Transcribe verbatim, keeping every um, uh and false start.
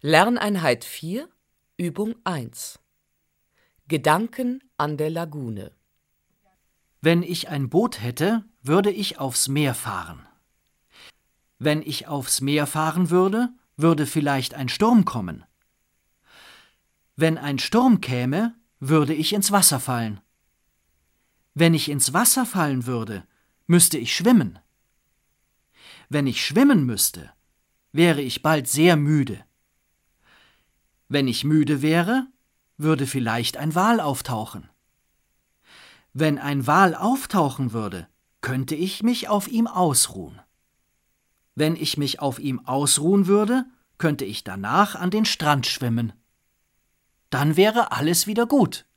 Lerneinheit vier, Übung eins. Gedanken an der Lagune. Wenn ich ein Boot hätte, würde ich aufs Meer fahren. Wenn ich aufs Meer fahren würde, würde vielleicht ein Sturm kommen. Wenn ein Sturm käme, würde ich ins Wasser fallen. Wenn ich ins Wasser fallen würde, müsste ich schwimmen. Wenn ich schwimmen müsste, wäre ich bald sehr müde. Wenn ich müde wäre, würde vielleicht ein Wal auftauchen. Wenn ein Wal auftauchen würde, könnte ich mich auf ihm ausruhen. Wenn ich mich auf ihm ausruhen würde, könnte ich danach an den Strand schwimmen. Dann wäre alles wieder gut.